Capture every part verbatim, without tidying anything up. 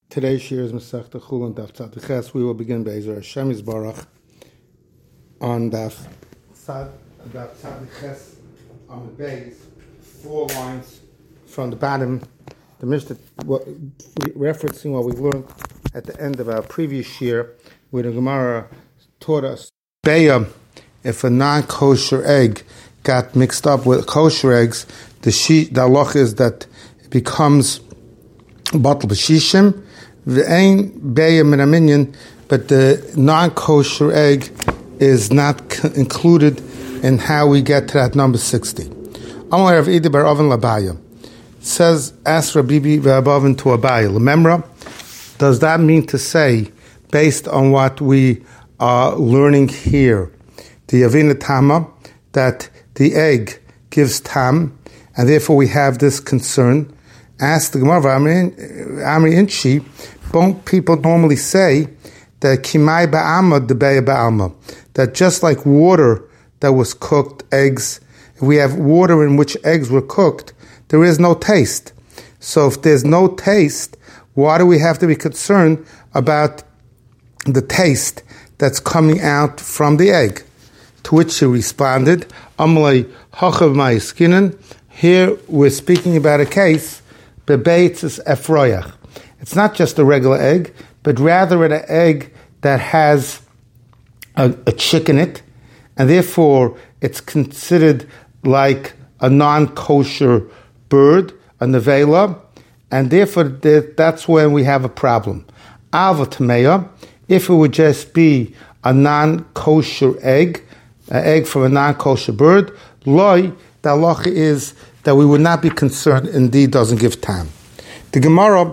Today's shir is Masechta Chulin Daf Tzad Ches. We will begin Be'ezer Hashem Yisbarach on Daf Tzad Daf Tzad Ches on the base, four lines from the bottom. The Mishnah, what, referencing what we learned at the end of our previous shir, where the Gemara taught us, Beya, if a non-kosher egg got mixed up with kosher eggs, the she, the halach is that it becomes batal b'shishim. V'ein beya min haminyan, but the non-kosher egg is not c- included in how we get to that number sixty. Amar Rav Idi bar Oven Labaya says, ask Rabbi V'Abavin to Abaya. Lememra, does that mean to say, based on what we are learning here, the Yavina Tama, that the egg gives tam, and therefore we have this concern? Ask the Gemara, Amri Inchi, people normally say that Kimai Ba'alma, Debeya Ba'alma, that just like water that was cooked, eggs, if we have water in which eggs were cooked, there is no taste. So if there's no taste, why do we have to be concerned about the taste that's coming out from the egg? To which she responded, Amalei Hachav Ma'askinen. Here we're speaking about a case, Bebeitz Efroyach. It's not just a regular egg, but rather an egg that has a, a chick in it, and therefore it's considered like a non-kosher bird, a nevela, and therefore that's when we have a problem. Alva tameya, if it would just be a non-kosher egg, an egg from a non-kosher bird, loy, the halacha is that we would not be concerned, indeed doesn't give time. The Gemara,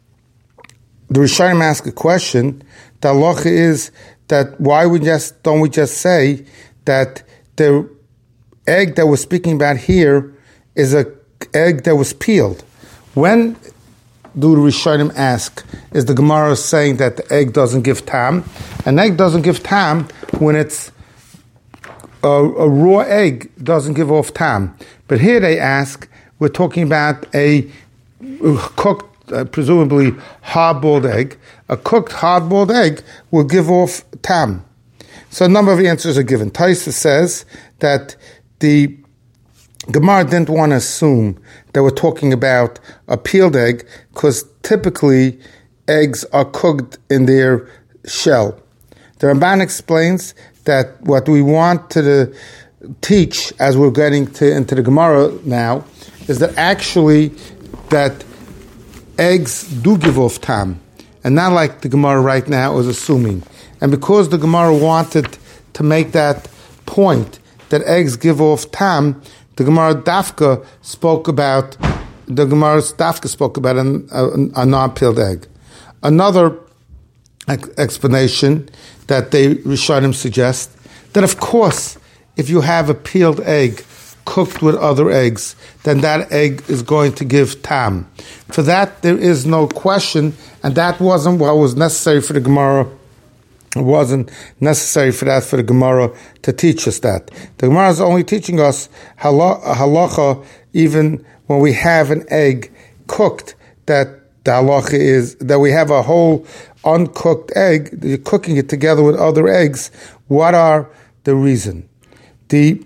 the Rishonim ask a question. The halacha is that why we just don't we just say that the egg that we're speaking about here is a egg that was peeled? When do the Rishonim ask, is the Gemara saying that the egg doesn't give tam? An egg doesn't give tam when it's a, a raw egg doesn't give off tam. But here they ask, we're talking about a cooked, uh, presumably hard-boiled egg. A cooked hard-boiled egg will give off tam. So a number of answers are given. Taisa says that the Gemara didn't want to assume that we're talking about a peeled egg because typically eggs are cooked in their shell. The Ramban explains that what we want to the, teach as we're getting to, into the Gemara now is that actually that eggs do give off tam, and not like the Gemara right now is assuming. And because the Gemara wanted to make that point that eggs give off tam, the Gemara Dafka spoke about the Gemara Dafka spoke about an, a, a non-peeled egg. Another ex- explanation that they Rishonim suggest that of course if you have a peeled egg cooked with other eggs, then that egg is going to give tam. For that, there is no question, and that wasn't what was necessary for the Gemara. It wasn't necessary for that, for the Gemara to teach us that. The Gemara is only teaching us halacha, even when we have an egg cooked, that the halacha is, that we have a whole uncooked egg, you're cooking it together with other eggs. What are the reason? The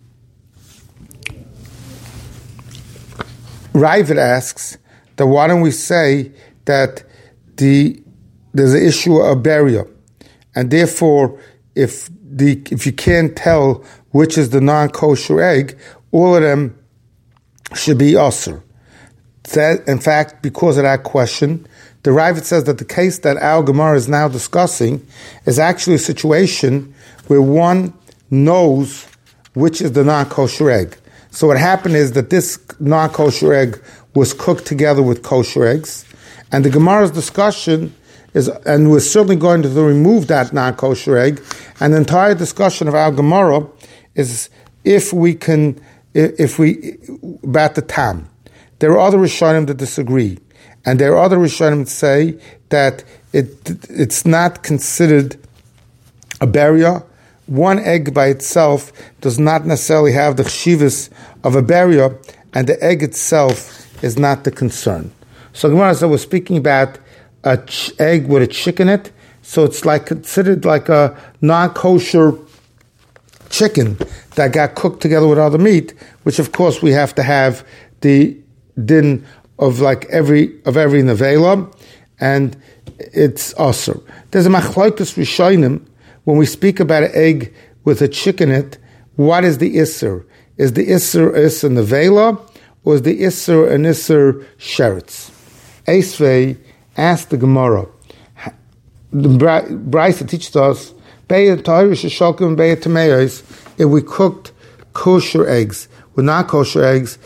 Ravid asks that why don't we say that the there's an issue of burial, and therefore if the if you can't tell which is the non-kosher egg, all of them should be usur. That, in fact, because of that question, the Ravid says that the case that our Gemara is now discussing is actually a situation where one knows which is the non-kosher egg. So what happened is that this non-kosher egg was cooked together with kosher eggs, and the Gemara's discussion is, and we're certainly going to remove that non-kosher egg, and the entire discussion of our Gemara is if we can, if we, about the tam. There are other Rishonim that disagree, and there are other Rishonim that say that it it's not considered a burial. One egg by itself does not necessarily have the chshivas of a burial, and the egg itself is not the concern. So Gemara said we're speaking about a ch- egg with a chick in it, so it's like considered like a non-kosher chicken that got cooked together with other meat, which of course we have to have the din of like every of every nevela, and it's asur. There's a machlokes rishonim when we speak about an egg with a chick in it. What is the isser? Is the isser isser nevela, or is the isser an isser sheretz? Esvei asked the Gemara. The Brisa teaches us if we cooked kosher eggs with non-kosher eggs,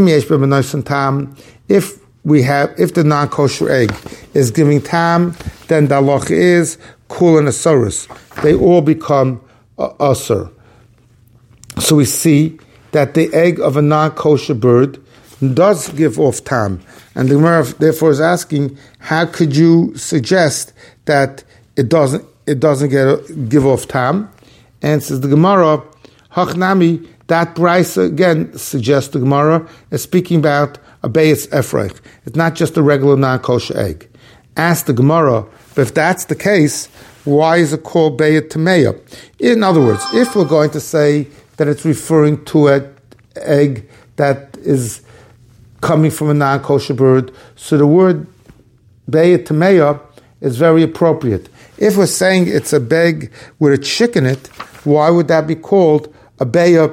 if we have, if the non-kosher egg is giving tam, then the halacha is kul and asurus. They all become uh, asur. So we see that the egg of a non-kosher bird does give off tam, and the Gemara therefore is asking, how could you suggest that it doesn't it doesn't get give off tam? And says the Gemara, Hachnami, that brisa again suggests the Gemara is speaking about a beis efreich. It's not just a regular non-kosher egg. Ask the Gemara, but if that's the case, why is it called beit tameya? In other words, if we're going to say that it's referring to an egg that is coming from a non-kosher bird, so the word beit tameya is very appropriate. If we're saying it's a beg with a chick in it, why would that be called a beya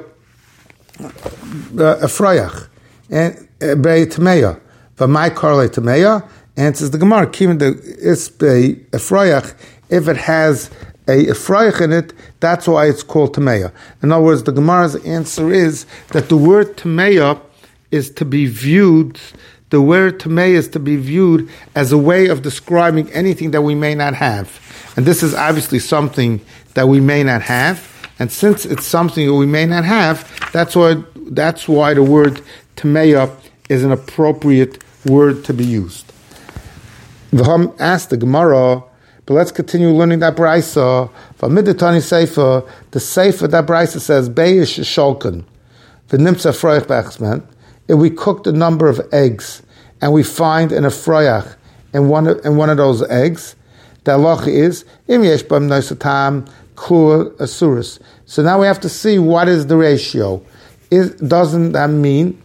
a frayach and a beit tameya? V'mai karle tameya, and says the Gemara, even the is a frayach, if it has a frayach in it, that's why it's called tameya. In other words, the Gemara's answer is that the word tameya is to be viewed, the word tameya is to be viewed as a way of describing anything that we may not have. And this is obviously something that we may not have. And since it's something that we may not have, that's why that's why the word tameya is an appropriate word to be used. V'ham asked the Gemara, but let's continue learning that brisa. V'midetani seifa, the seifa that brisa says beish sholken, v'nimtza froich b'achsman. If we cooked a number of eggs and we find an afroyach in one of, in one of those eggs, the halacha is im yesh bam noisatam klur asurus. So now we have to see what is the ratio. Is, doesn't that mean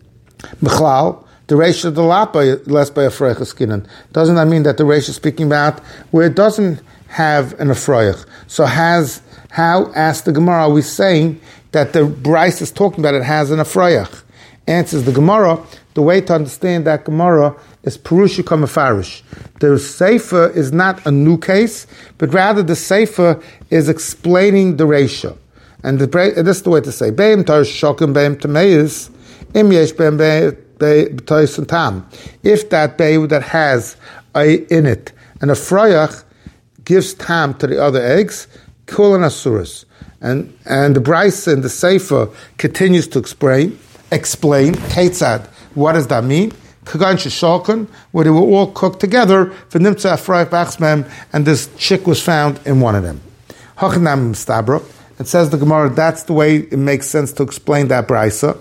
b'chlal the ratio of the lapa less by a froich skinan? Doesn't that mean that the ratio is speaking about where it doesn't have an afroich? So has how? Asked the Gemara, are we saying that the Bryce is talking about it has an afroich? Answers the Gemara, the way to understand that Gemara is Purusha Kamafarish. The Sefer is not a new case, but rather the Sefer is explaining the ratio. And the, this is the way to say, Beim Tarish Shokim Beim Tameis, Im Yesh Beim Beim Tam. If that Beim that has a, in it, and a Froyach gives Tam to the other eggs, Kul and Asuras. And, and the Bryce and the Sefer continues to explain, explain, Ketzad, what does that mean? Kagan Sheshalkan, where they were all cooked together, for Nimtza Afrayach Bachsmem, and this chick was found in one of them. Hachanam Stabra, it says the Gemara, that's the way it makes sense to explain that Brisa.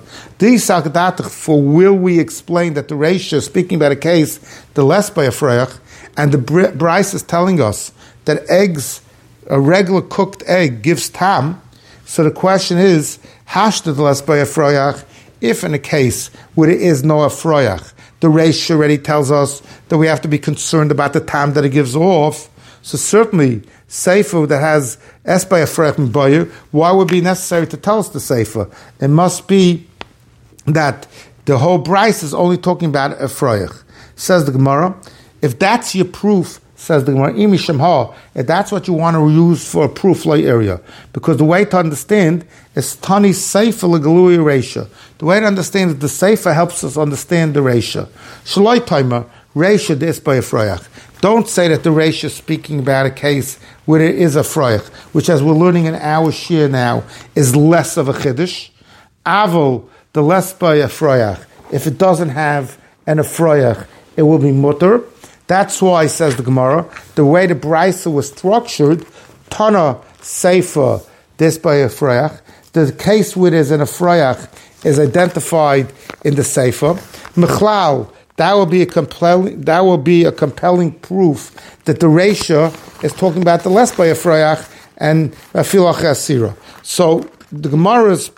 For will we explain that the ratio, speaking about a case, the less by Afrayach, and the Brisa is telling us that eggs, a regular cooked egg, gives tam. So the question is, hashta the less by Afrayach, if in a case where there is no Afrayach, the ratio already tells us that we have to be concerned about the time that it gives off. So certainly, Sefer that has Es by Afrayach and Bayer, why would it be necessary to tell us the Sefer? It must be that the whole Bryce is only talking about Afrayach. Says the Gemara, if that's your proof, says the Gemara, Imi Shemha, if that's what you want to use for a proof lay area, because the way to understand is Tani Sefer Legalui ratio. The way to understand is the Sefer helps us understand the ratio. Shaloi Timer, ratio this by a Froyach. Don't say that the ratio is speaking about a case where there is a Froyach, which as we're learning in our shir now, is less of a Chiddush. Avol, the less by a Froyach. If it doesn't have an Afroyach, it will be mutter. That's why, says the Gemara, the way the Brisa was structured, Tana Sefer, this by a Froyach, the case where there's an Afroyach is identified in the Sefer. Mechlal, that will be a compelling that will be a compelling proof that the Reisha is talking about the less by a Froyach and a Filach Asira. So the Gemara's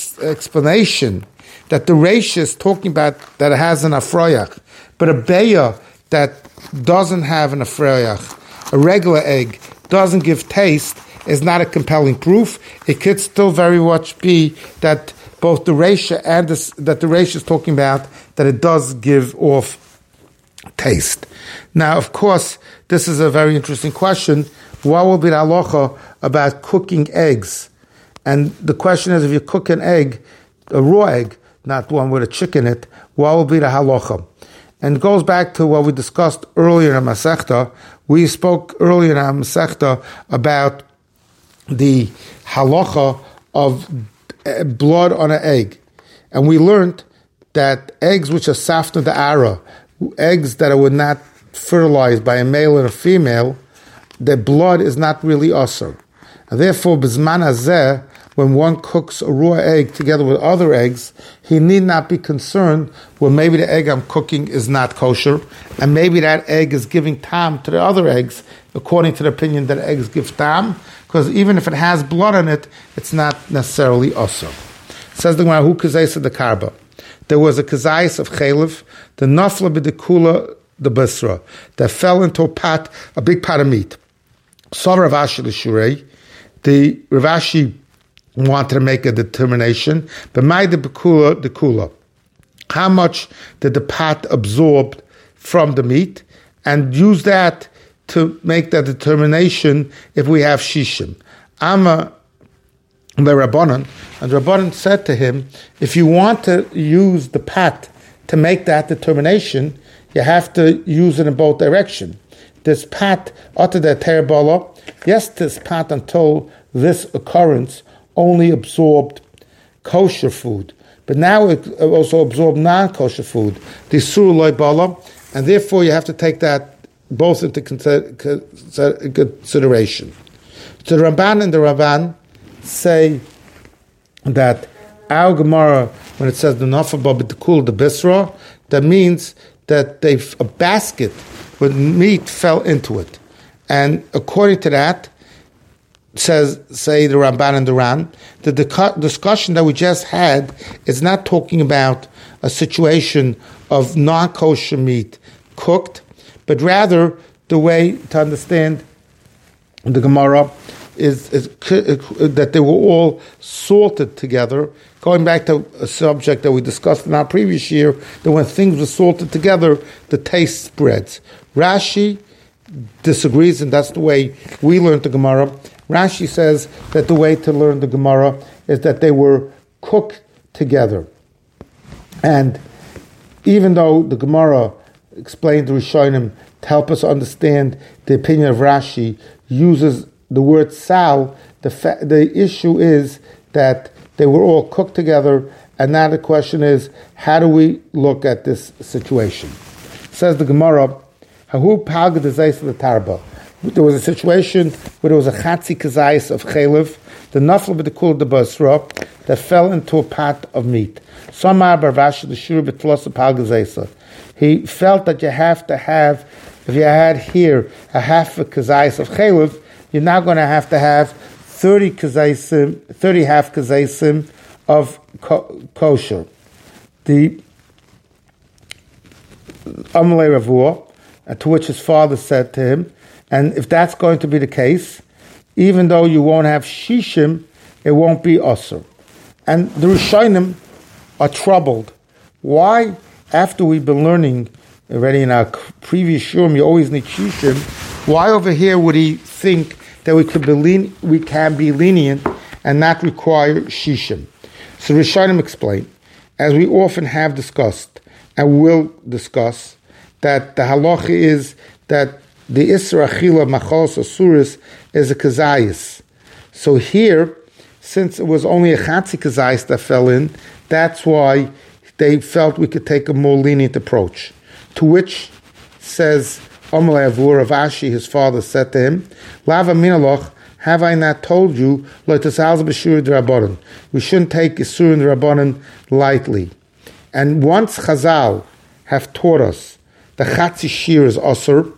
explanation that the Reisha is talking about that it has an Afroyach, but a Beya that doesn't have an Afroyach, a regular egg, doesn't give taste, is not a compelling proof. It could still very much be that both the Reisha and this, that the Reisha is talking about that it does give off taste. Now, of course, this is a very interesting question. What will be the halacha about cooking eggs? And the question is, if you cook an egg, a raw egg, not one with a chick in it, what will be the halacha? And it goes back to what we discussed earlier in Masechta. We spoke earlier in Masechta about the halacha of blood on an egg. And we learned that eggs which are safna the ara, eggs that were not fertilized by a male and a female, their blood is not really asur. And therefore, b'zman hazeh, when one cooks a raw egg together with other eggs, he need not be concerned, well, maybe the egg I'm cooking is not kosher, and maybe that egg is giving tam to the other eggs, according to the opinion that eggs give tam, because even if it has blood on it, it's not necessarily asur. Says the Gemara, who kazayis the karba? There was a kazayis of chaylev, the nafla b'dekula the basra, that fell into a pot, a big pot of meat. So Rav Ashi l'shurei, the Rav Ashi wanted to make a determination, but my the bekula, the kula. How much did the pot absorb from the meat, and use that to make that determination if we have shishim. Amma the Rabbanan, and Rabbanan said to him, if you want to use the pot to make that determination, you have to use it in both directions. This pat, utter the terabala, yes, this pat until this occurrence only absorbed kosher food, but now it also absorbed non-kosher food, the sur loy bala, and therefore you have to take that both into consideration. So the Ramban and the Ramban say that our Gemara, when it says the nafaba b'tekul the bisra, that means that they a basket with meat fell into it, and according to that, says say the Ramban and the Ran, the discussion that we just had is not talking about a situation of non-kosher meat cooked, but rather the way to understand the Gemara is, is, is that they were all salted together. Going back to a subject that we discussed in our previous year, that when things were salted together, the taste spreads. Rashi disagrees, and that's the way we learned the Gemara. Rashi says that the way to learn the Gemara is that they were cooked together. And even though the Gemara explained the Rishonim to help us understand the opinion of Rashi, uses the word sal, the fa- the issue is that they were all cooked together, and now the question is, how do we look at this situation? Says the Gemara, Hahu palga the zeis of the tarba. There was a situation where there was a chatzi kazayis of chaylev, the nafla b'dekul the basra, that fell into a pot of meat. Samar barvash the shur b'tlos palga zeisa. He felt that you have to have, if you had here a half a kazayis of chaylev, you're now going to have to have thirty kazaisim, thirty half kazaisim of ko- kosher. The Amalei Ravua, to which his father said to him, and if that's going to be the case, even though you won't have shishim, it won't be asur. And the Rishonim are troubled. Why, after we've been learning already in our previous shurim, you always need shishim, why over here would he think that we could be len- we can be lenient and not require shishim? So Rishonim explain, as we often have discussed and will discuss, that the halacha is that the Isra Achila Machos Asuris is a kazayis. So here, since it was only a chatzi kazayis that fell in, that's why they felt we could take a more lenient approach. To which says Amalei Avur Rav Ashi, his father, said to him, Lava minaloch, have I not told you, we shouldn't take Isur and Rabbanon lightly. And once Chazal have taught us the Chatzi Shir is Asur,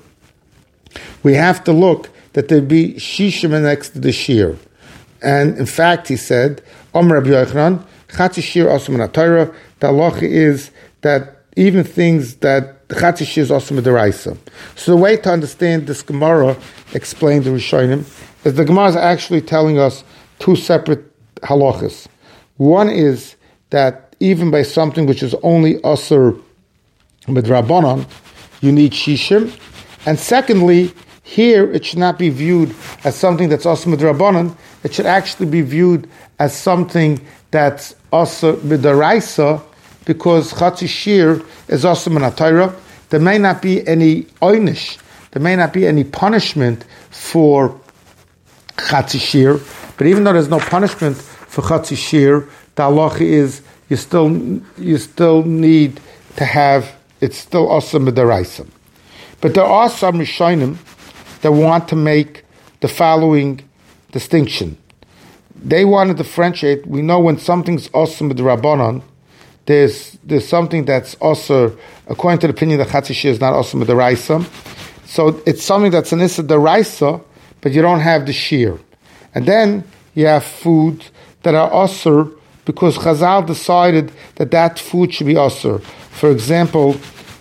we have to look that there be Shishim next to the Shir. And in fact, he said, Omer Rabbi Yochanan, Chatzi Shir Asur Min HaTorah, the halacha is that even things that the Chatzi Shir is Asur Midaraisa. So the way to understand this Gemara, explained the Rishonim, is the Gemara is actually telling us two separate halachas. One is that even by something which is only Asur Midrabanan, you need Shishim. And secondly, here it should not be viewed as something that's Asur Midrabanan, it should actually be viewed as something that's Asur Midaraisa, because Chatzi Shir is Asur Min HaTorah. There may not be any oynish, there may not be any punishment for Chatzi Shir, but even though there's no punishment for Chatzi Shir, the halacha is you still you still need to have, it's still Asur Midaraisa. But there are some Rishonim that want to make the following distinction. They want to differentiate. We know when something's Asur Midrabanan, there's there's something that's Asur, according to the opinion that Chatzi Shir is not Asur Midaraisa. So it's something that's an Issa Daraisa, but you don't have the Shir. And then you have foods that are Asur because Chazal decided that that food should be Asur. For example,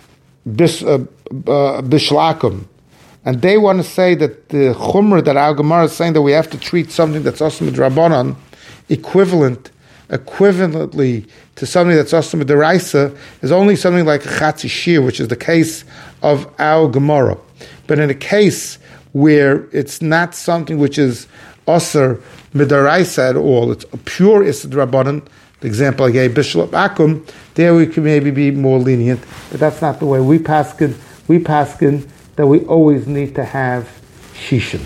bis, uh, uh, Bishlakum. And they want to say that the Chumrah that our Gemara is saying that we have to treat something that's Asur Midrabanan equivalent, equivalently to something that's Asur Midaraisa is only something like a Chatzi Shir, which is the case of our Gemara. But in a case where it's not something which is Asur Midaraisa at all, it's a pure Issa Drabanan, the example I gave, Bishul Akum, there we can maybe be more lenient, but that's not the way we paskin. We paskin that we always need to have Shishim.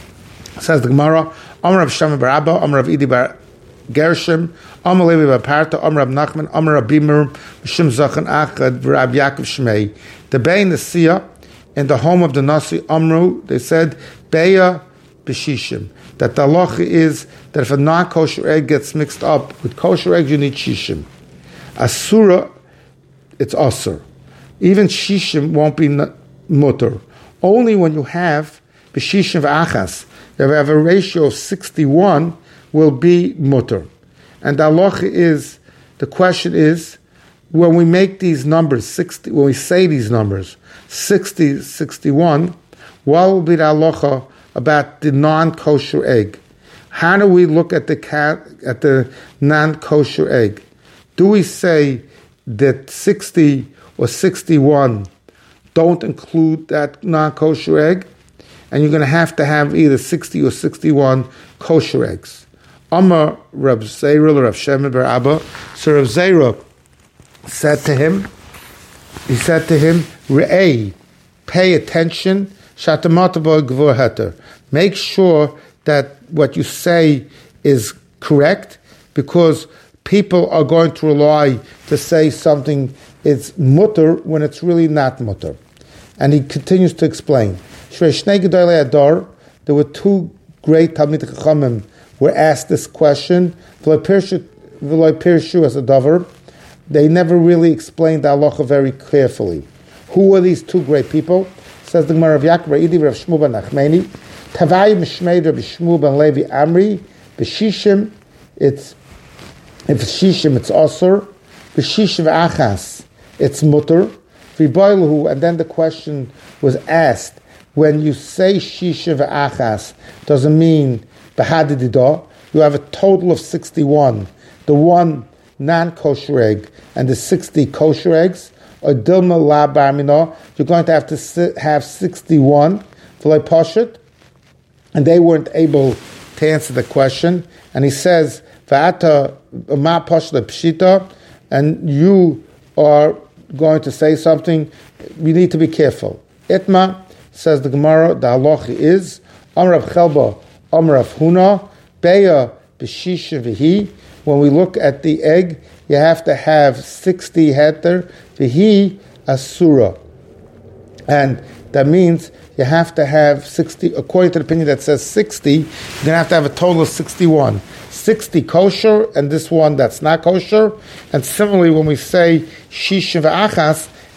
Says the Gemara, Amar Rav Shama bar Abba, Amar Rav Idi bar Gershom, Amar Levi bar Parta, Amar Rav Nachman, Amar Rav Bimer, Mishim Zachan Achad, Rav Yaakov Shmei. The Bein Nasiya, in the home of the Nasi Amru, they said, Beya B'Shishim. That the halacha is that if a non-kosher egg gets mixed up with kosher eggs, you need Shishim. Asura, it's Asur. Even Shishim won't be mutter. Only when you have B'Shishim V'Achas, you have a ratio of sixty-one, will be mutter. And the halacha is, the question is, when we make these numbers, sixty, when we say these numbers, sixty, sixty-one, what will be the halacha about the non-kosher egg? How do we look at the cat, at the non-kosher egg? Do we say that sixty or sixty-one don't include that non-kosher egg? And you're going to have to have either sixty or sixty-one kosher eggs. Amar Rav Zera, Rav Shema bar Abba. So Rav Zera said to him, he said to him, Re'ei, pay attention, Shatamataboy Gvur Heter. Make sure that what you say is correct, because people are going to rely to say something is mutter when it's really not mutter. And he continues to explain. There were two great Talmid Chachamim were asked this question. Pirshu as a davar. They never really explained the halacha very carefully. Who are these two great people? Says the Gemara of Yaakov Idi Rav Shmuel ben Nachmani. Tavai Mishmei Rav Shmuel ben Levi Amri. B'Shishim, it's if it's Shishim, it's Asur. B'Shishim Achas, it's Mutter. V'Boilahu, and then the question was asked: when you say Shishim Achas, does it mean B'Hadididah? You have a total of sixty-one. The one non-kosher egg and the sixty kosher eggs. Or Dilma La Barmina, you're going to have to sit, have sixty-one for Poshet, and they weren't able to answer the question. And he says, Va'ata Ma Poshet Pshita, and you are going to say something, you need to be careful. Itma, says the Gemara, the halacha is, Amar Rav Chelba, Amar Rav Huna, Beya B'Shisha V'hi. When we look at the egg, you have to have sixty heter, v'hi asura. And that means you have to have sixty, according to the opinion that says sixty, you're going to have to have a total of sixty-one. sixty kosher, and this one that's not kosher. And similarly, when we say shishim v'achas,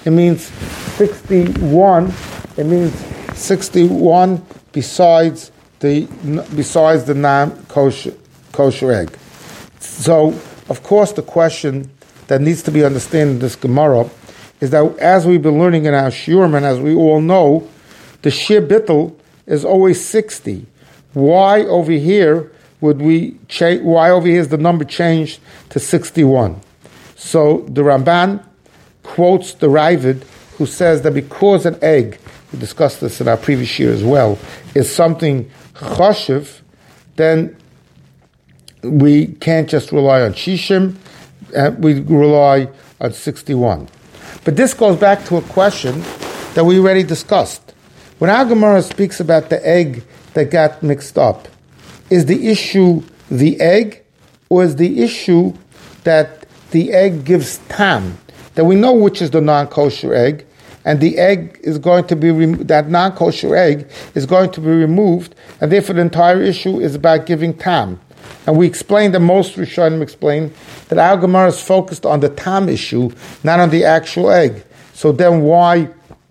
it means sixty-one. It means sixty-one besides the besides the non-kosher kosher egg. So, of course, the question that needs to be understood in this Gemara is that as we've been learning in our shiurim, and as we all know, the shir bittul is always sixty. Why over here would we change? Why over here is the number changed to sixty-one? So the Ramban quotes the Ravid, who says that because an egg, we discussed this in our previous year as well, is something chashiv, then we can't just rely on shishim, uh, we rely on sixty-one. But this goes back to a question that we already discussed. When our Gemara speaks about the egg that got mixed up, is the issue the egg, or is the issue that the egg gives tam? That we know which is the non-kosher egg, and the egg is going to be, rem- that non-kosher egg is going to be removed, and therefore the entire issue is about giving tam. And we explained, that most Rishonim explain, that our Gemara is focused on the tam issue, not on the actual egg. So then why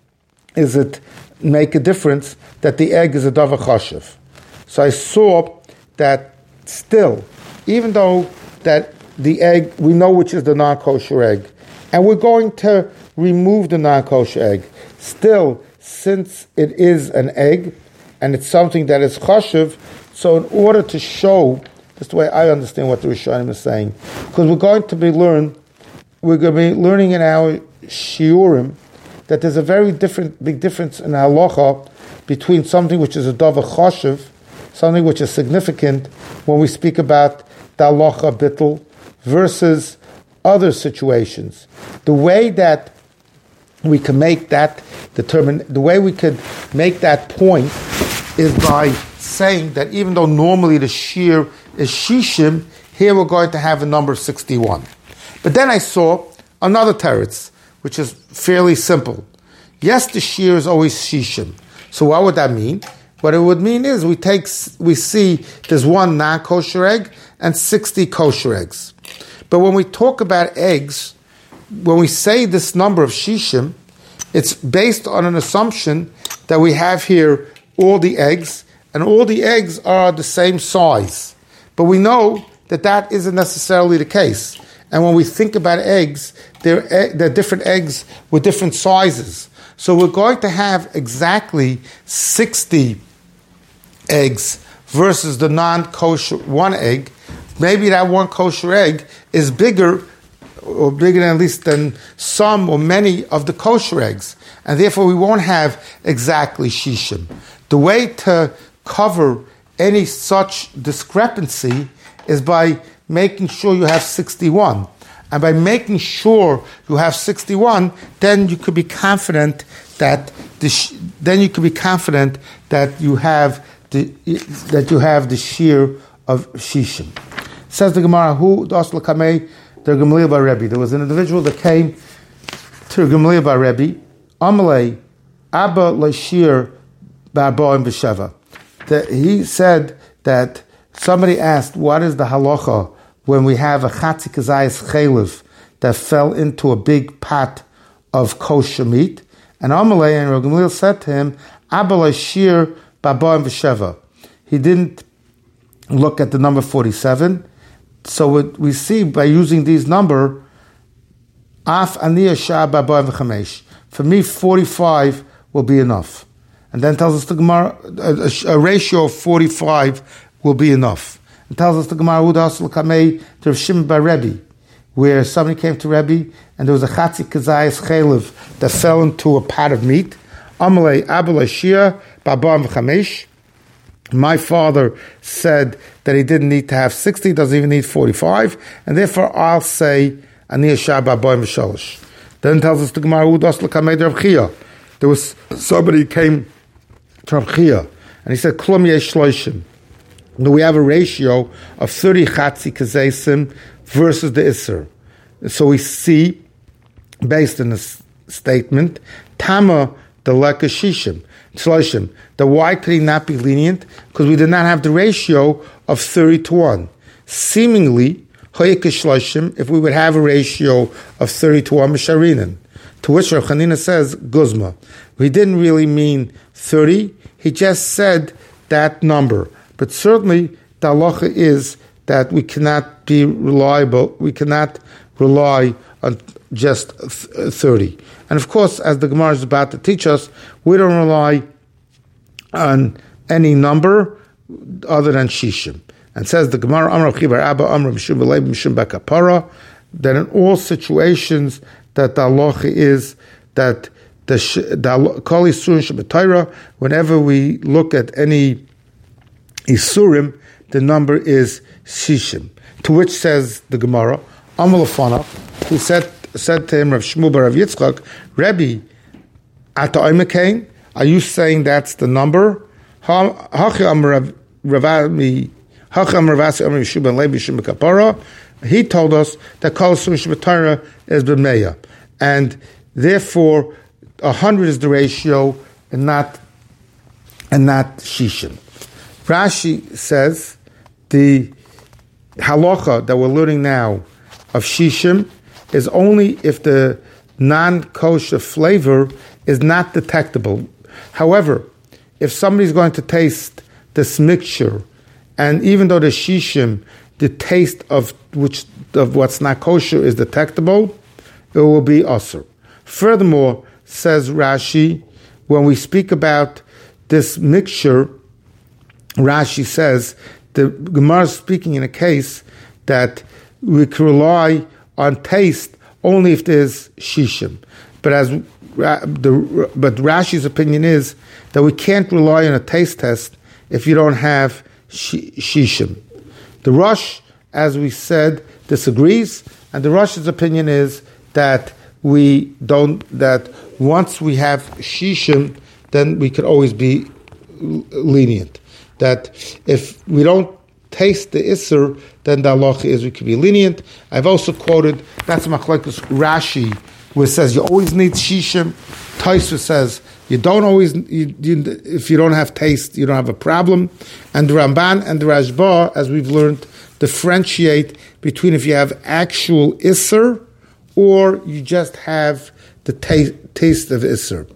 is it make a difference that the egg is a davar chashiv? So I saw that still, even though that the egg, we know which is the non-kosher egg, and we're going to remove the non-kosher egg, still, since it is an egg, and it's something that is chashiv, so in order to show, that's the way I understand what the Rishonim is saying, because we're going to be learn, we're going to be learning in our shiurim that there's a very different, big difference in halacha between something which is a davar chashiv, something which is significant when we speak about the halacha bittul, versus other situations. The way that we can make that determine, the way we could make that point is by saying that even though normally the shear is shishim, here we're going to have a number sixty-one. But then I saw another teretz, which is fairly simple. Yes, the shear is always shishim. So what would that mean? What it would mean is we take, we see there's one non-kosher egg and sixty kosher eggs. But when we talk about eggs, when we say this number of shishim, it's based on an assumption that we have here all the eggs, and all the eggs are the same size. But we know that that isn't necessarily the case. And when we think about eggs, they're, they're different eggs with different sizes. So we're going to have exactly sixty eggs versus the non-kosher one egg. Maybe that one kosher egg is bigger, or bigger than at least than some or many of the kosher eggs. And therefore we won't have exactly shishim. The way to cover any such discrepancy is by making sure you have sixty-one. And by making sure you have sixty-one, then you could be confident that the sh- then you could be confident that you have the that you have the shear of shishim. Says the Gemara, who das l'kamei der Gamliel bar Rebbe. There was an individual that came to Gamliel bar Rebbe. Amalei Abba Lashir Barboim B'Sheva. He said that somebody asked, what is the halacha when we have a chatzi kazayas chaylev that fell into a big pot of kosher meat? And Amalei and Rav Gamliel said to him, Abba Lashir Barboim B'Sheva. He didn't look at the number forty-seven. So what we see by using these number, Af Aniyah Shah Barboim V'Chamesh. For me, forty-five will be enough. And then tells us the Gemara, a, a ratio of forty-five will be enough. And tells us the Gemara, Udas L'Kamei to Rav Shimon bar Rebbe, where somebody came to Rebbe, and there was a Chatzi Kazayas Chaylev that fell into a pot of meat. Amalei Abel Shia Barboim V'Chamesh. My father said that he didn't need to have sixty, doesn't even need forty-five, and therefore I'll say Aniyah Shah Barboim V'Shalosh. Then tells us the Gemara, Udas L'Kamei Rav Chia. There was somebody who came to Rav Chia, and he said, Klum Yesh Shloishim. Now we have a ratio of thirty Chatzi Kazesim versus the Isser. So we see, based on this statement, Tama the Leka Shishim, Shloishim. The why could he not be lenient? Because we did not have the ratio of thirty to one. Seemingly, Hoyeka Shloishim, if we would have a ratio of thirty to one, Misharinan. To which Rav Chanina says, Guzma. He didn't really mean thirty. He just said that number. But certainly, the halacha is that we cannot be reliable, we cannot rely on just thirty. And of course, as the Gemara is about to teach us, we don't rely on any number other than shishim. And says the Gemara, Amar Chibar Abba Amar Mishum B'Leib Mishum B'Kapara, that in all situations that the halacha is that the Kol Yisurim Shabbatayra, whenever we look at any Isurim, the number is shishim. To which says the Gemara, Amar Lefana, who said said to him, Rav Shmuel bar Rav Yitzchak, Rebbe, Ata Oimekain, are you saying that's the number? Hachi Amar Ravami, Hachi Amar Ravasi Amar Yishub and Leib Yishub Kapara. He told us that Kol Yisurim Shabbatayra is b'meya, and therefore a hundred is the ratio, and not and not shishim. Rashi says the halacha that we're learning now of shishim is only if the non-kosher flavor is not detectable. However, if somebody's going to taste this mixture, and even though the shishim, the taste of which of what's not kosher is detectable, it will be asur. Furthermore, says Rashi, when we speak about this mixture, Rashi says the Gemara is speaking in a case that we can rely on taste only if there's shishim. But as the but Rashi's opinion is that we can't rely on a taste test if you don't have shishim. The Rosh, as we said, disagrees, and the Rosh's opinion is that we don't that once we have shishim, then we can always be lenient. That if we don't taste the Isser, then the halacha is we can be lenient. I've also quoted, that's Machlekes Rashi, where it says you always need shishim. Tosfos says you don't always, you, you, if you don't have taste, you don't have a problem. And the Ramban and the Rashba, as we've learned, differentiate between if you have actual Isser or you just have the ta- taste of Isser.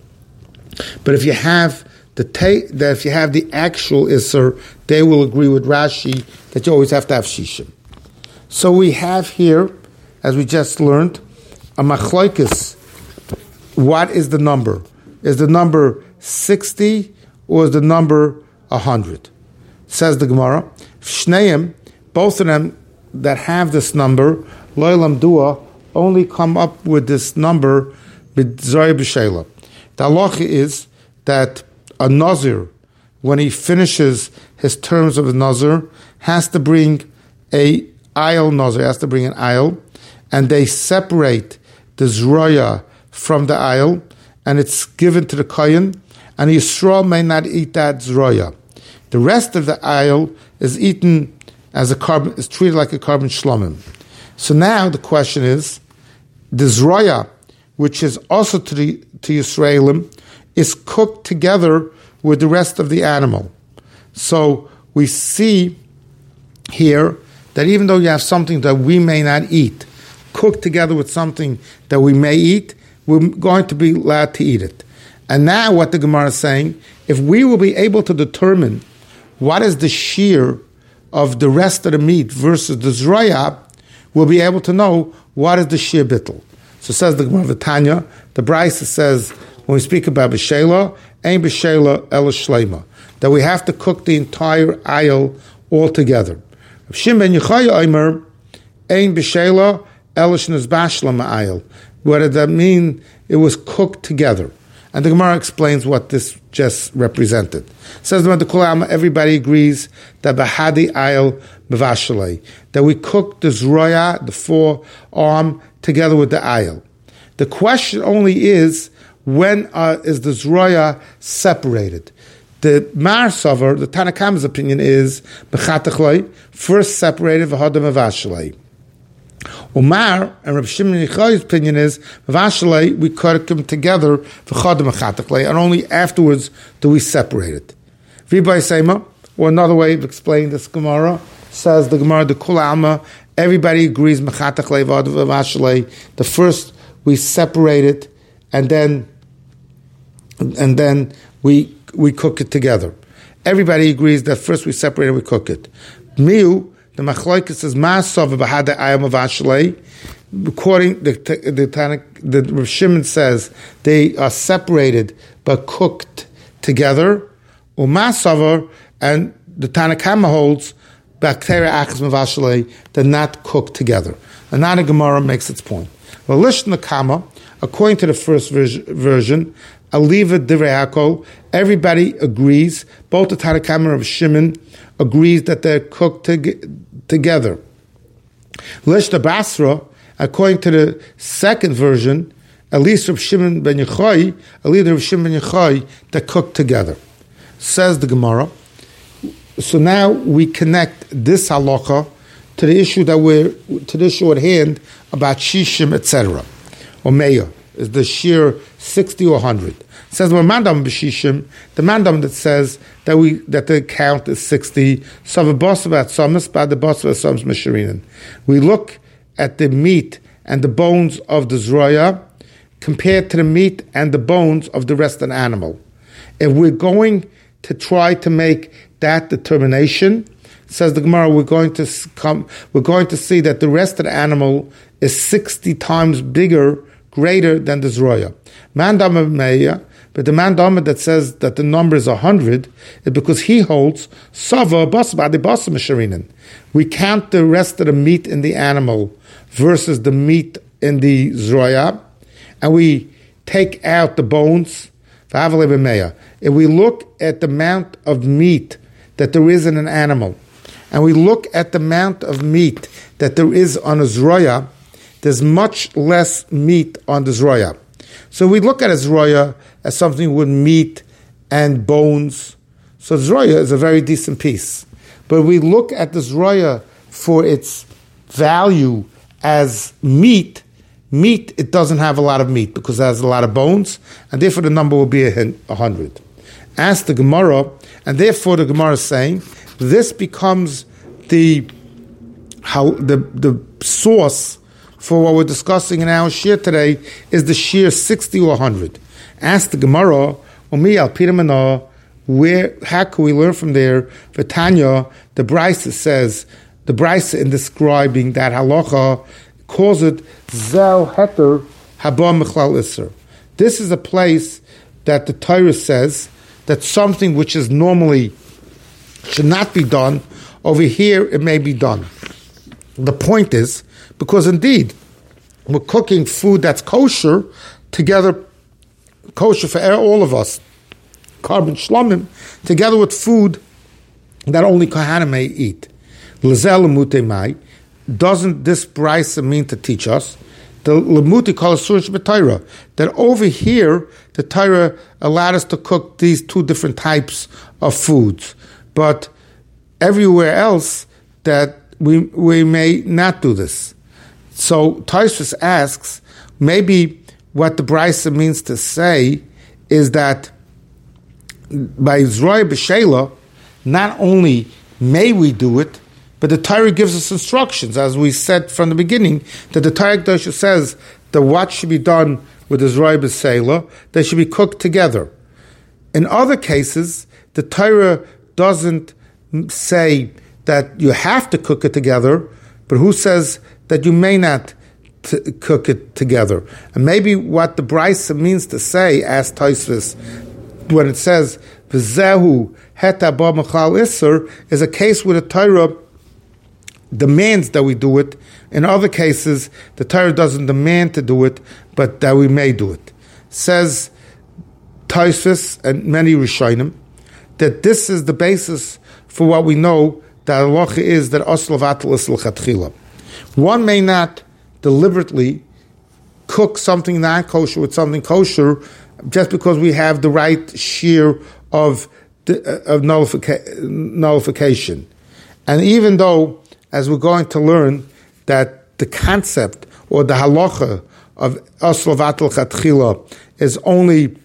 But if you have The ta- that if you have the actual Isser, they will agree with Rashi that you always have to have shishim. So we have here, as we just learned, a machlokes. What is the number? Is the number sixty or is the number one hundred? Says the Gemara, Shneim, both of them that have this number, Loilam Dua, only come up with this number, B'Zray B'Shela. The halacha is that a Nazir, when he finishes his terms of a Nazir, has to bring a aisle Nazir, has to bring an aisle, and they separate the Zroya from the aisle, and it's given to the Kohen, and Yisrael may not eat that Zroya. The rest of the aisle is eaten as a carbon, is treated like a carbon shlomim. So now the question is, the Zroya, which is also to the to Yisraelim, is cooked together with the rest of the animal. So we see here that even though you have something that we may not eat, cooked together with something that we may eat, we're going to be allowed to eat it. And now what the Gemara is saying, if we will be able to determine what is the shear of the rest of the meat versus the zroya, we'll be able to know what is the shear bittul. So says the Gemara Tanya, the Brisa says, when we speak about b'shela, ein b'shela el shleima, that we have to cook the entire aisle all together. Shimon ben Yochai Omer, ein b'shela el shnezbashla ma'ail. What did that mean? It was cooked together. And the Gemara explains what this just represented. It says the Kulam, everybody agrees that bahadi aisle b'vashalei, that we cook the zroya, the forearm, together with the aisle. The question only is, when uh, is the zroya separated? The Mar Sover, the Tanakama's opinion is b'chatachlei, first separated v'hodam avashalei. Umar and Reb Shimon Yochai's opinion is v'vashalei, we cook them together v'chodam achatachlei, and only afterwards do we separate it. V'ibay Seima, or another way of explaining this Gemara, says the Gemara, the Kul Alma, everybody agrees mechatachlei v'hodam avashalei. The first we separate it, and then and then we we cook it together. Everybody agrees that first we separate it, we cook it. Miu, the machlokes says ma'asov b'hada ayam of ashlei. According the the Tanakh, the Rav Shimon says they are separated but cooked together. Umasavar, and the Tanakh holds bacteria achas mavashlei, they're not cooked together. And now the Gemara makes its point. Well, Lishna Kama, according to the first version, Aliva Divrei Hakol, everybody agrees, both the Tanakh and Rav Shimon agrees that they're cooked to, together. Lishna Basra, according to the second version, at least Rav Shimon ben Yochai, at least Rav Shimon ben Yochai, they're cooked together. Says the Gemara. So now we connect this halacha to the issue that we're to the issue at hand about shishim, et cetera. Or meya is the sheer sixty or hundred. It says we're mandam b'shishim, the mandam that says that we that the count is sixty. So the boss about samas, by the boss about samas misharinan. We look at the meat and the bones of the zroya compared to the meat and the bones of the rest of the animal. If we're going to try to make that determination, says the Gemara, we're going to come, we're going to see that the rest of the animal is sixty times bigger, greater than the zroya. Mandama meya, but the mandama that says that the number is a hundred is because he holds sava basbadi basa misharinan. We count the rest of the meat in the animal versus the meat in the zroya, and we take out the bones. If we look at the amount of meat that there is in an animal, and we look at the amount of meat that there is on a zroya, there's much less meat on the zroya. So we look at a zroya as something with meat and bones. So zroya is a very decent piece. But we look at the zroya for its value as meat. Meat, it doesn't have a lot of meat because it has a lot of bones, and therefore the number will be a hundred. Ask the Gemara, and therefore the Gemara is saying this becomes the how the the source for what we're discussing in our shir today is the shir sixty or hundred. Ask the Gemara, Umi al Piramana, where how can we learn from there? V'tanya, the Brisa says, the Brisa in describing that halacha calls it Zel Heter Haba Mechlal Isser. This is a place that the Torah says that something which is normally should not be done, over here it may be done. The point is, because indeed, we're cooking food that's kosher together, kosher for all of us, carbon shlomim, together with food that only Kohanim may eat. L'zel l'mutei mai. Doesn't this brisa mean to teach us the lemuti kol surish b'Torah, that over here the Torah allowed us to cook these two different types of foods, but everywhere else that we we may not do this. So Tosfos asks, maybe what the brisa means to say is that by zroya b'sheila, not only may we do it, but the Torah gives us instructions, as we said from the beginning, that the Torah Kedusha says that what should be done with the zroya b'seila, they should be cooked together. In other cases, the Torah doesn't say that you have to cook it together, but who says that you may not t- cook it together? And maybe what the brisa means to say, as Tosfos, when it says v'zehu heta ba mechlal iser, is a case where the Torah demands that we do it. In other cases, the Torah doesn't demand to do it, but that we may do it. Says Tosfos and many Rishonim that this is the basis for what we know that halacha is that asl v'atel is l'chatchila. One may not deliberately cook something non-kosher with something kosher just because we have the right shear of of nullifica- nullification. And even though, as we're going to learn, that the concept or the halacha of asl v'atel chatchila is only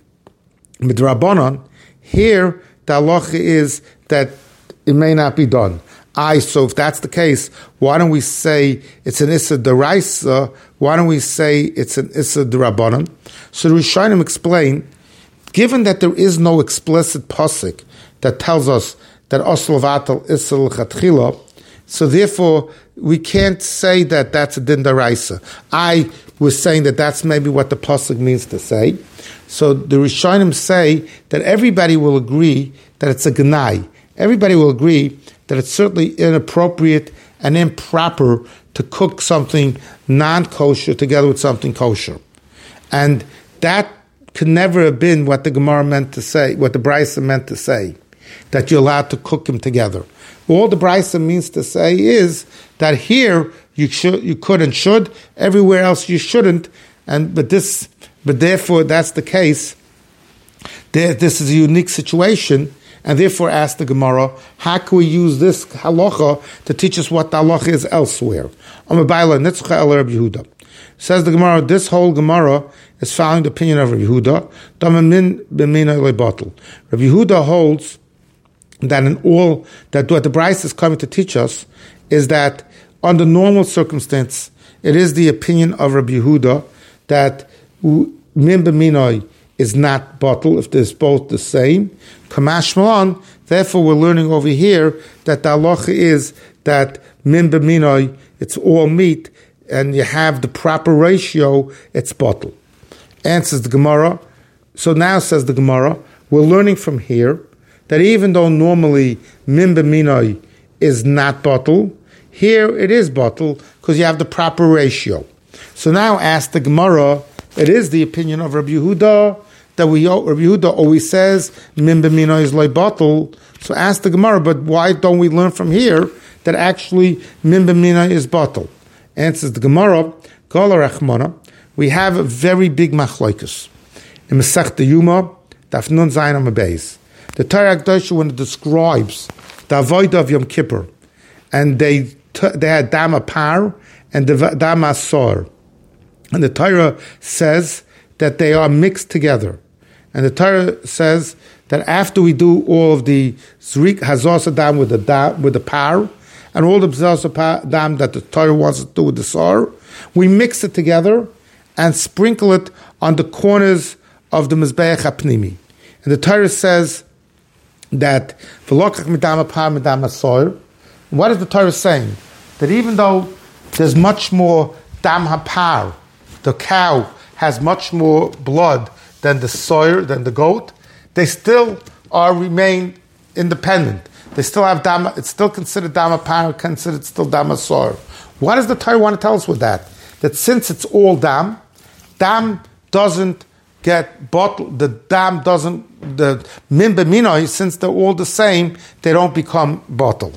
midrabanan, here the halacha is that it may not be done. I, so if that's the case, why don't we say it's an Issa Deraisa? Why don't we say it's an Issa Derabanan? So the Rishonim explain, given that there is no explicit pasuk that tells us that Asl Vatal Issa L'Chatchila, so therefore we can't say that that's a Din Deraisa. I was saying that that's maybe what the pasuk means to say. So the Rishonim say that everybody will agree that it's a Gnai. Everybody will agree that it's certainly inappropriate and improper to cook something non-kosher together with something kosher. And that could never have been what the Gemara meant to say, what the Brisa meant to say, that you're allowed to cook them together. All the Brisa means to say is that here you should, you could and should, everywhere else you shouldn't, and but this, but therefore that's the case. There, this is a unique situation. And therefore ask the Gemara, how can we use this halacha to teach us what the halacha is elsewhere? Says the Gemara, this whole Gemara is following the opinion of Rabbi Yehuda. Rabbi Yehuda holds that in all, that what the Brisa is coming to teach us is that under normal circumstance, it is the opinion of Rabbi Yehuda that min b'minoi is not bottle if they're both the same. Kamash Malan, therefore we're learning over here that the halacha is that min b'minoi, it's all meat, and you have the proper ratio, it's bottle. Answers the Gemara. So now says the Gemara, we're learning from here that even though normally min b'minoi is not bottle, here it is bottle because you have the proper ratio. So now ask the Gemara, it is the opinion of Rabbi Yehuda that we, Rabbi Yehuda always says, min b'minoi is like bottle. So ask the Gemara, but why don't we learn from here that actually min b'minoi is bottle? Answers the Gemara, Gala Rachmana, we have a very big machlokes. In Masechta Yuma, Daf Nun Zayin Amud Beis. The Torah Kedosha, when it describes the avodah of Yom Kippur, and they t- they had dama par and the dama sor, and the Torah says that they are mixed together. And the Torah says that after we do all of the Zrik Hazos Adam with the da, with the par, and all the B'zos Adam that the Torah wants to do with the Sor, we mix it together and sprinkle it on the corners of the Mizbeach HaPnimi. And the Torah says that V'lokach Midama Par Midama Sor. What is the Torah saying? That even though there's much more Dam HaPar, the cow has much more blood than the soyer, than the goat, they still are remain independent. They still have dama, it's still considered dama par, considered still dama soyer. What does the Torah want to tell us with that? That since it's all dam, dam doesn't get bottled, the dam doesn't, the min b'minoi, since they're all the same, they don't become bottled.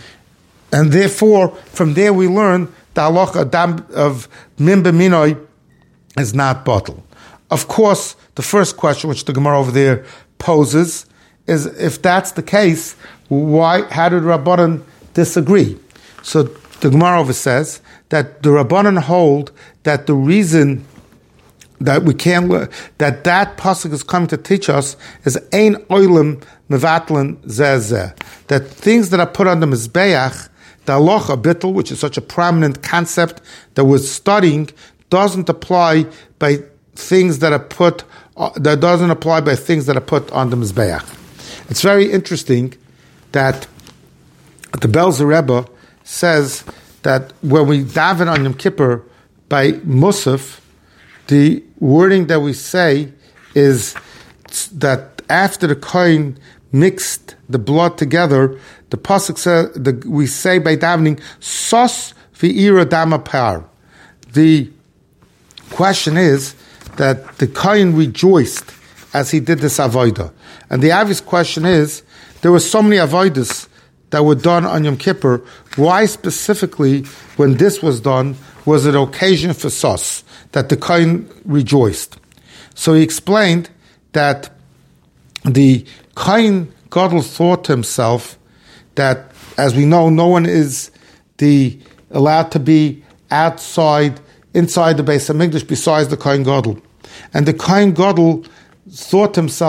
And therefore, from there we learn the halacha dam of min b'minoi is not bottled. Of course, the first question which the Gemara over there poses is, if that's the case, why? How did Rabbanan disagree? So the Gemara over says that the Rabbanan hold that the reason that we can't, that that pasuk is coming to teach us is ein oilim mevatlan zeh, that things that are put on the mizbeach, the halacha bittul, which is such a prominent concept that we're studying, doesn't apply by things that are put, uh, that doesn't apply by things that are put on the Mizbeach. It's very interesting that the Belzer Rebbe says that when we daven on Yom Kippur by Musaf, the wording that we say is that after the Kohen mixed the blood together, the pasuk says, the, we say by davening, Sos v'ira dama par. The question is that the Kohen rejoiced as he did this avodah. And the obvious question is, there were so many avodas that were done on Yom Kippur, why specifically, when this was done, was it occasion for sos, that the Kohen rejoiced? So he explained that the Kohen Gadol thought to himself that, as we know, no one is the allowed to be outside, inside the Beis HaMikdash besides the Kohen Gadol. And the Kohen Gadol thought to himself,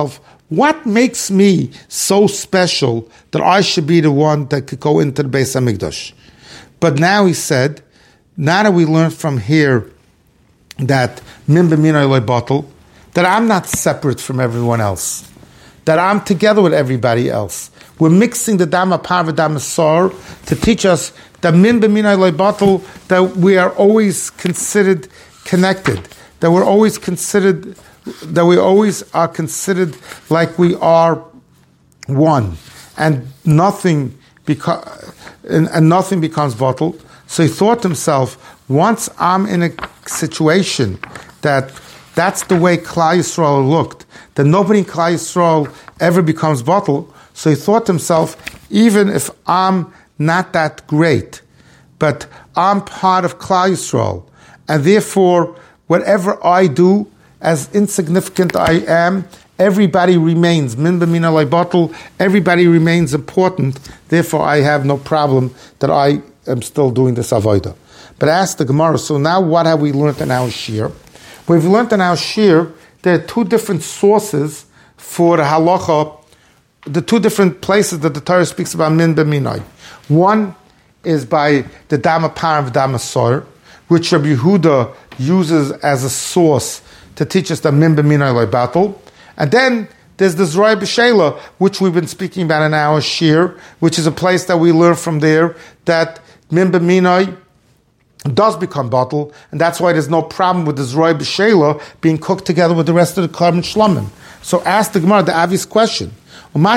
what makes me so special that I should be the one that could go into the Beis HaMikdash? But now he said, now that we learned from here that min b'minay lo batel, that I'm not separate from everyone else, that I'm together with everybody else. We're mixing the Dam HaPar v'Dam HaSor to teach us that min b'minay lo batel, that we are always considered connected, that we're always considered, that we always are considered like we are one, and nothing beca- and, and nothing becomes batel. So he thought to himself, once I'm in a situation that that's the way Klal Yisrael looked, that nobody in Klal Yisrael ever becomes batel. So he thought to himself, even if I'm not that great, but I'm part of Klal Yisrael, and therefore whatever I do, as insignificant I am, everybody remains min b'minay lo batel. Everybody remains important. Therefore, I have no problem that I am still doing this avodah. But ask the Gemara. So now, what have we learned in our shir? We've learned in our shir there are two different sources for the halacha, the two different places that the Torah speaks about min b'minay. One is by the Dam HaPar and Dam HaSor, which Rabbi Yehuda uses as a source to teach us that min b'minay lo batel. And then there's the Zroy B'Sheila, which we've been speaking about in our shir, which is a place that we learn from there that min b'minay does become batel, and that's why there's no problem with the Zroy B'Sheila being cooked together with the rest of the Karban Shlomim. So ask the Gemara the obvious question. Why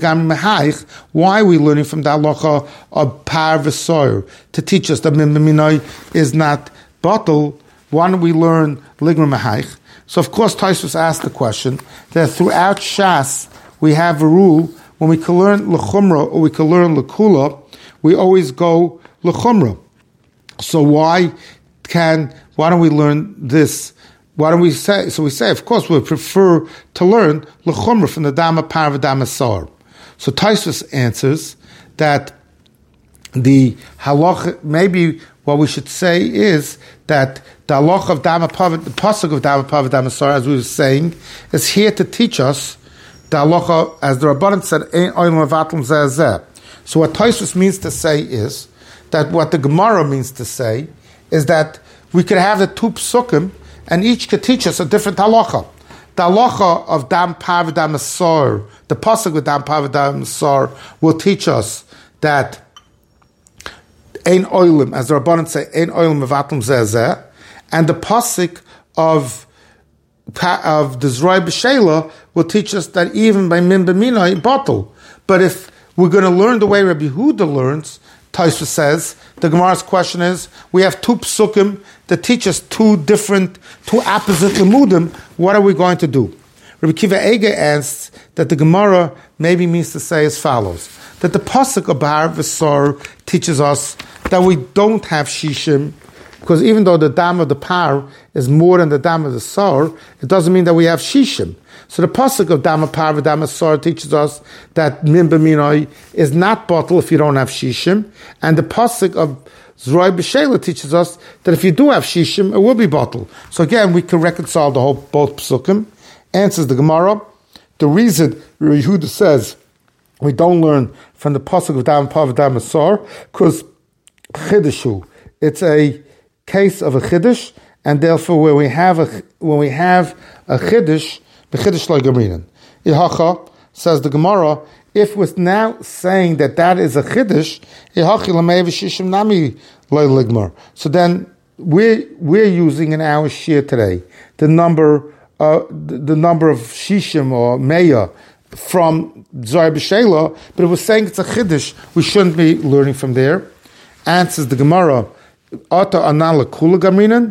are we learning from the halacha of par v'soyer to teach us that min b'minay is not batel? Why don't we learn ligma mehaich? So of course Tosfos asked the question that throughout Shas we have a rule when we can learn l'chumra or we can learn l'kula, we always go l'chumra. So why can why don't we learn this? Why don't we say? So we say, of course, we prefer to learn l'chumra from the Dam HaPar v'Dam HaSor. So Tosfos answers that the halacha, maybe what we should say is that the halacha of Dam HaPar, the pasuk of Dam HaPar v'Dam HaSor, as we were saying, is here to teach us the halacha, as the Rabbanan said, ein oil mevatel zeh zeh. So what Tosfos means to say is that what the Gemara means to say is that we could have the two psukim, and each could teach us a different halacha. The halacha of Dam HaPar v'Dam HaSor, the pasuk of Dam HaPar v'Dam HaSor, will teach us that ein oilim, as the Rabbanan say, ein oilim mevatel zeh zeh, and the pasuk of of the Zroy B'Sheila will teach us that even by min b'minay batel. But if we're going to learn the way Rabbi Yehuda learns, Tosfos says, the Gemara's question is, we have two psukim that teach us two different, two opposite lemudim. What are we going to do? Rabbi Kiva Eger asks that the Gemara maybe means to say as follows, that the pasuk of Bar v'Sor teaches us that we don't have shishim, because even though the dam of the par is more than the dam of the sor, it doesn't mean that we have shishim. So the pasuk of Dam HaPar v'Dam HaSor teaches us that min b'minay is not batel if you don't have shishim, and the pasuk of Zroy B'Sheila teaches us that if you do have shishim, it will be batel. So again, we can reconcile the whole both psukim. Answers the Gemara. The reason Yehuda says we don't learn from the pasuk of Dam HaPar v'Dam HaSor, because chidushu, it's a case of a chiddush, and therefore when we have a when we have a chiddush, the chiddush lo gamrinan. Ihacha, says the Gemara, if we're now saying that that is a chiddush, ihachi lamei v'shishim nami lo ligmar. So then we're we're using in our shir today the number uh, the, the number of shishim or meya from Zroy B'Sheila, but if we're saying it's a chiddush, we shouldn't be learning from there. Answers the Gemara, Ata anal kula gamrinan,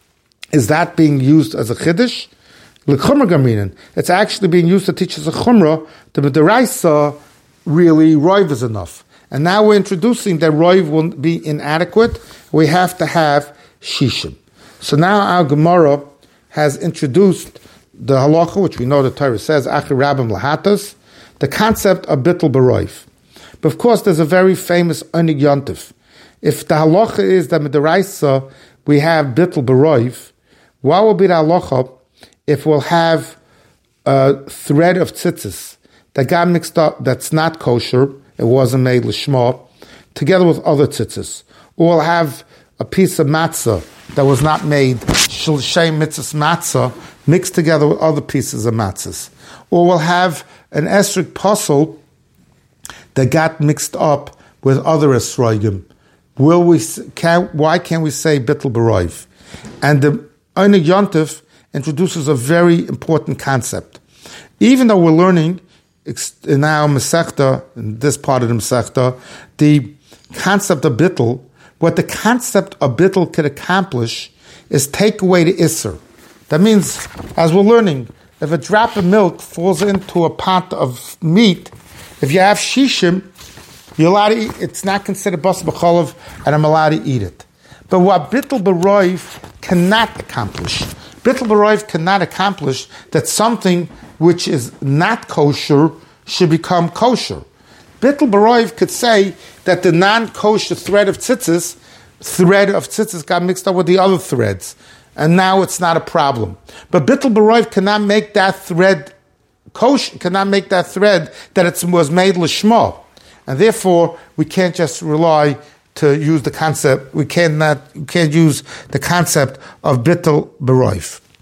is that being used as a chiddush? L'chumra gamrinan, it's actually being used to teach us a chumra. The B'deraisa really roiv is enough, and now we're introducing that roiv will be inadequate. We have to have shishim. So now our Gemara has introduced the halacha, which we know the Torah says achir rabim lahatas, the concept of bittul b'roiv. But of course, there's a very famous onig yontif. If the halacha is that midaraisa we have bittul b'roiv, what will be the halacha if we'll have a thread of tzitzis that got mixed up, that's not kosher, it wasn't made lishma, together with other tzitzis. Or we'll have a piece of matzah that was not made shem mitzvahs matzah mixed together with other pieces of matzahs. Or we'll have an esrog puzzle that got mixed up with other esrogim. Will we? Can, why can't we say bittul b'roiv? And the Einig Yontif introduces a very important concept. Even though we're learning in our Masechta, in this part of the Masechta, the concept of bittul, what the concept of bittul could accomplish is take away the isser. That means, as we're learning, if a drop of milk falls into a pot of meat, if you have shishim, you're allowed to eat, it's not considered bas b'cholav, and I'm allowed to eat it. But what bittul b'roiv cannot accomplish, bittul b'roiv cannot accomplish that something which is not kosher should become kosher. Bittul b'roiv could say that the non-kosher thread of tzitzis, thread of tzitzis got mixed up with the other threads, and now it's not a problem. But bittul b'roiv cannot make that thread kosher, cannot make that thread that it was made lishma. And therefore, we can't just rely to use the concept, we cannot, we can't use the concept of bittul b'roiv.